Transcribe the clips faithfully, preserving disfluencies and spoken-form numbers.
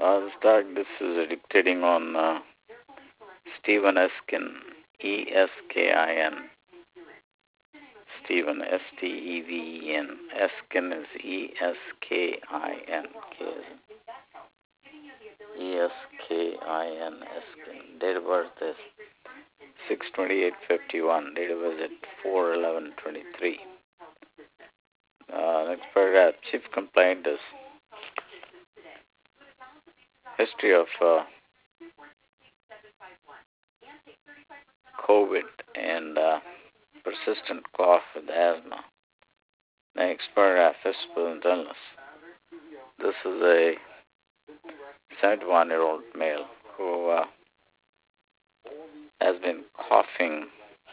Uh, this drug, this is dictating on uh, Stephen Eskin, E S K I N. Stephen, S T E V E N. Eskin is E S K I N. E S K I N, Eskin. Date of birth is six twenty-eight fifty-one. Date of visit four eleven twenty-three. Uh, next paragraph. Chief complaint is history of uh, COVID and uh, persistent cough with asthma. Next paragraph. Physical illness. This is a seventy-one-year-old male who uh, has been coughing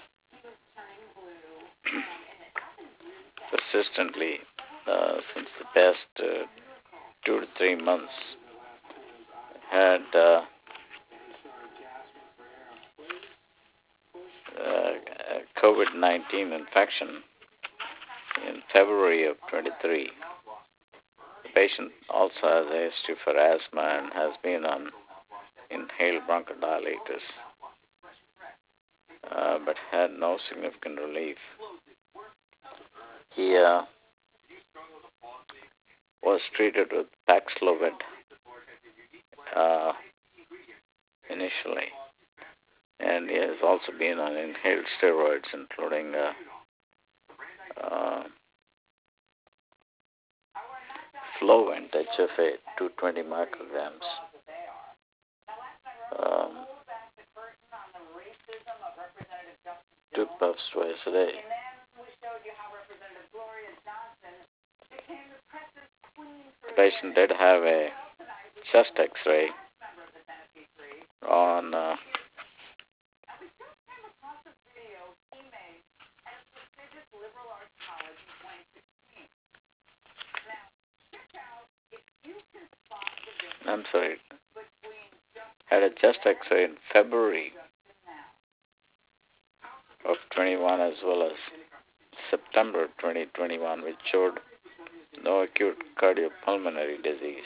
persistently uh, since the past uh, two to three months. Had uh, uh, COVID nineteen infection in February of twenty-three. The patient also has a history for asthma and has been on inhaled bronchodilators, uh, but had no significant relief. He uh, was treated with Paxlovid uh, initially, and he has also been on inhaled steroids, including uh, uh, Flovent, H F A, two hundred twenty micrograms. Um, two puffs twice a day. The patient did have a chest X-ray on uh, I'm sorry, had a chest X-ray in February of twenty-one as well as September twenty twenty-one, which showed no acute cardiopulmonary disease.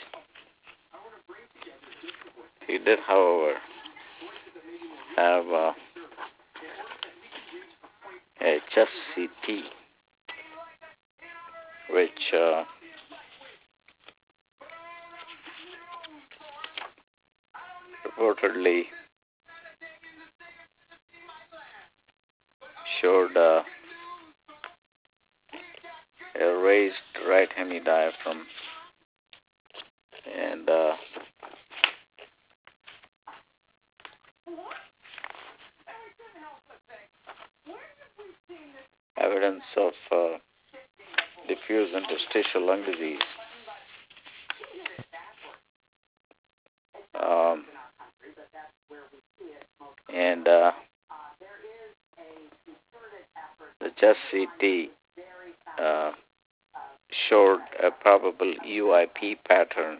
He did, however, have uh, a chest C T, which uh, reportedly showed uh, a raised right hemidiaphragm and uh, evidence of uh, diffuse interstitial lung disease. Um, and uh, the chest C T uh, showed a probable U I P pattern,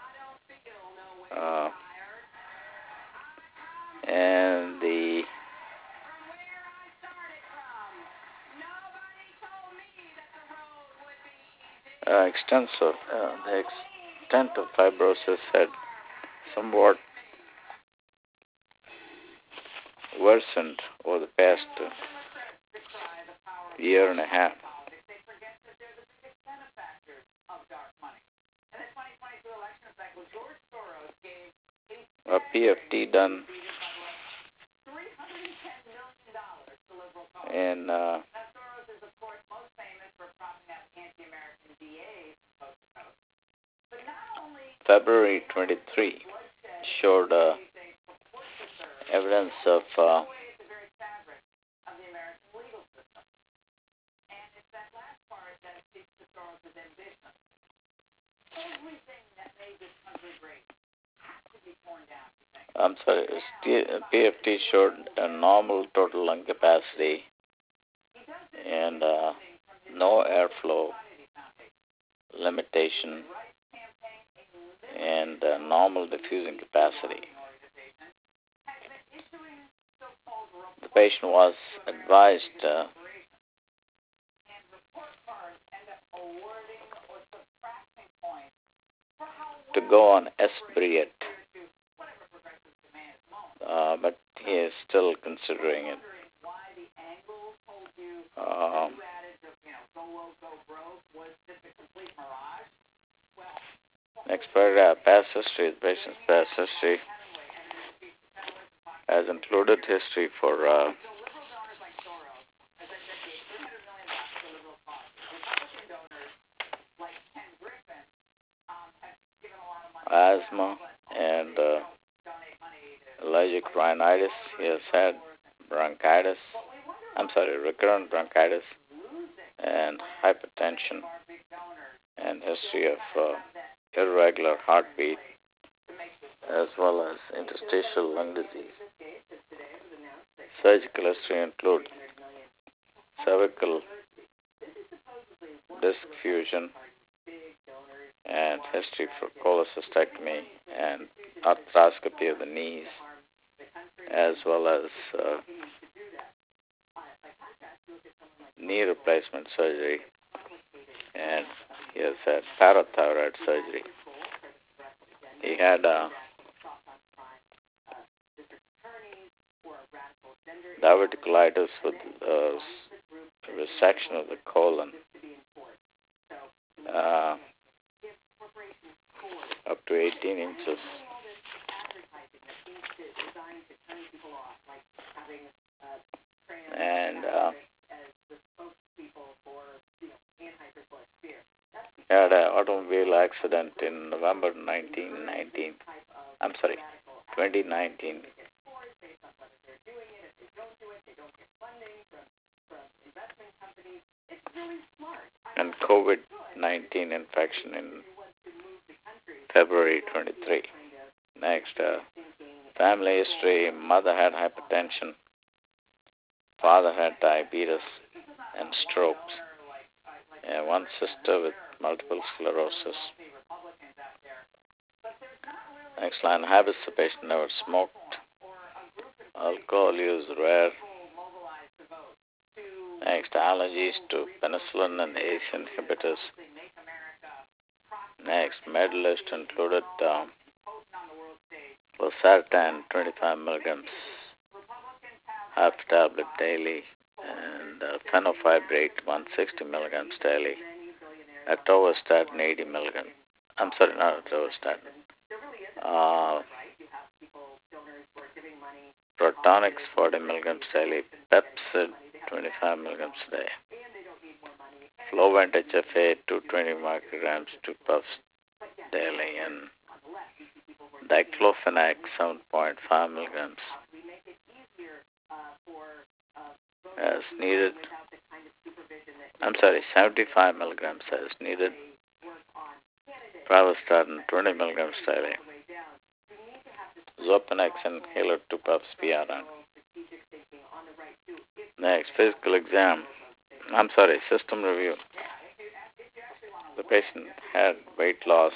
uh, and the uh, extensive uh, the extent of fibrosis had somewhat worsened over the past uh, year and a half. A P F T done in uh, February twenty-three showed uh, evidence of uh, I'm sorry, P F T showed a normal total lung capacity and uh, no airflow limitation and uh, normal diffusing capacity. The patient was advised uh, to go on Esbriet uh, but he is still considering it. Um, next paragraph, past history. The patient's past history has included history for uh, asthma and uh, allergic rhinitis. He has had bronchitis. I'm sorry, recurrent bronchitis and hypertension, and history of uh, irregular heartbeat, as well as interstitial lung disease. Surgical history include cervical disc fusion and history for cholecystectomy and arthroscopy of the knees, as well as uh, knee replacement surgery, and he has had parathyroid surgery. He had uh, diverticulitis with uh, resection of the colon, uh, up to eighteen inches. And uh, had an automobile accident in November nineteen nineteen. I'm sorry, twenty nineteen. And COVID nineteen infection in February twenty-three. Next, uh, family history. Mother had hypertension. Father had diabetes and strokes. And one sister with multiple sclerosis. Next line, habits. The patient never smoked. Alcohol use rare. Next, allergies to penicillin and A C E inhibitors. Next, med list included um, losartan, twenty-five milligrams, half tablet daily, and uh, fenofibrate, one hundred sixty milligrams daily, atorvastatin, eighty milligrams. I'm sorry, not atorvastatin. Uh, Protonix, forty milligrams daily, Pepsid, twenty-five milligrams a day. Flovent H F A, two hundred twenty micrograms, two puffs daily, and diclofenac, seven point five milligrams as needed. I'm sorry, seventy-five milligrams as needed. Pravastatin, twenty milligrams daily. Zopanex inhaler, two puffs P R N. Next, physical exam. I'm sorry, system review. The patient had weight loss.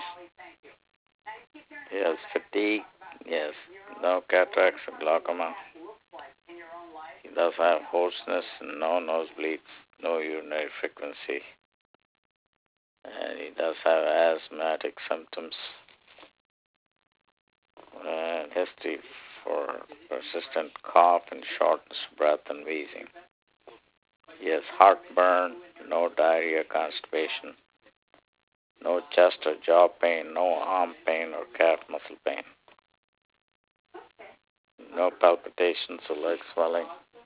He has fatigue. Yes, no cataracts or glaucoma. He does have hoarseness, no nosebleeds, no urinary frequency. And he does have asthmatic symptoms. And history for persistent cough and shortness of breath and wheezing. He has heartburn, no diarrhea, constipation, no chest or jaw pain, no arm pain or calf muscle pain, no palpitations or leg swelling,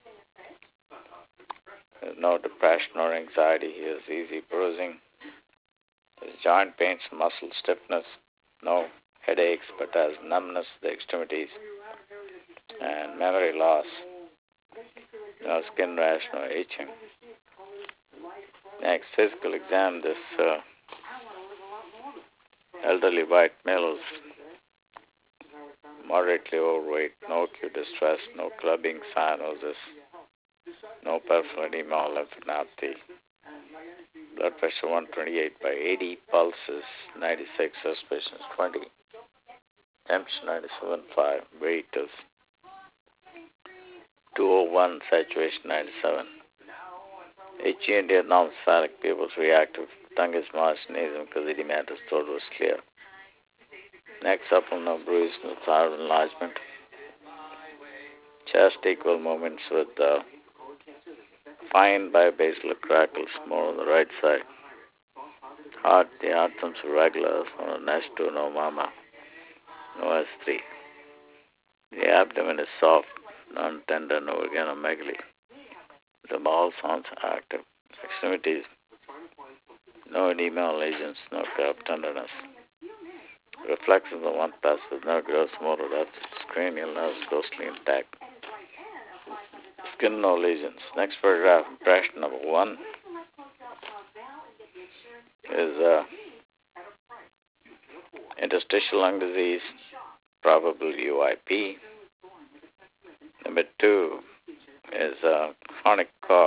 no depression or anxiety. He has easy bruising. His joint pains, muscle stiffness, no headaches, but has numbness of the extremities and memory loss, no skin rash, no itching. Next, physical exam. This uh, elderly white male is moderately overweight, no acute distress, no clubbing, cyanosis, no peripheral edema or lymphadenopathy. Blood pressure one twenty-eight by eighty, pulse is ninety-six, suspicion is twenty, temperature ninety-seven point five, weight is two oh one, saturation ninety-seven. H G N D abnormal pupils reactive, tongue is moist, nasal because edematous, throat was clear. Next, supplemental bruise with thyroid enlargement. Chest equal movements with uh, fine bibasilar crackles more on the right side. Heart, the heart comes regular on S two, no mama, no S three. The abdomen is soft, non-tender, no organomegaly. The bowel sounds active. Extremities, no edema lesions, no curved tenderness. Reflexes of one pass with no gross motor depth. Cranial nerves ghostly intact. Skin, no lesions. Next paragraph, impression number one is uh, interstitial lung disease, probable U I P. Number two is uh, chronic cough.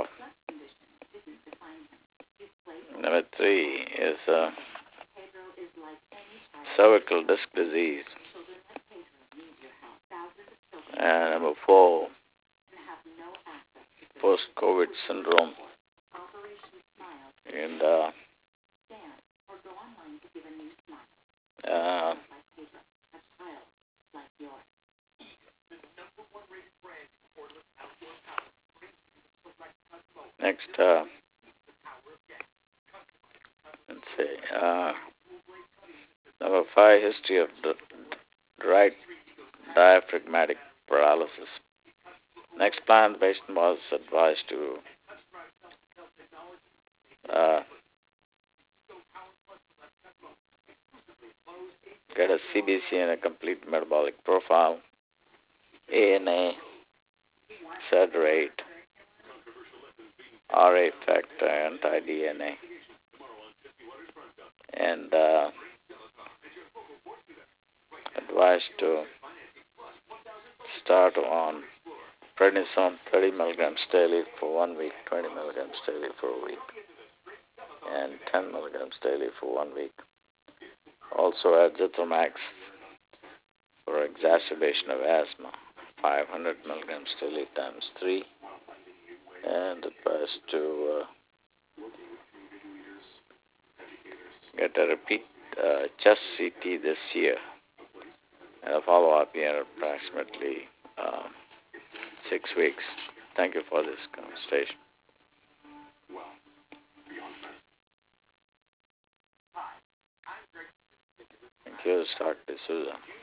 Number three is uh, cervical disc disease. And number four, post-COVID syndrome. And uh, uh, next, uh, let's see, uh, number five, history of the right diaphragmatic paralysis. Next plan, the patient was advised to uh, get a C B C and a complete metabolic profile, A N A, S E D rate, R A factor, anti-D N A, and uh, advised to start on prednisone thirty milligrams daily for one week, twenty milligrams daily for a week, and ten milligrams daily for one week. Also azithromycin for exacerbation of asthma, five hundred milligrams daily times three, and advised to uh, get a repeat uh, chest C T this year and a follow-up in approximately um, six weeks. Thank you for this conversation. Thank you, Doctor D'Souza.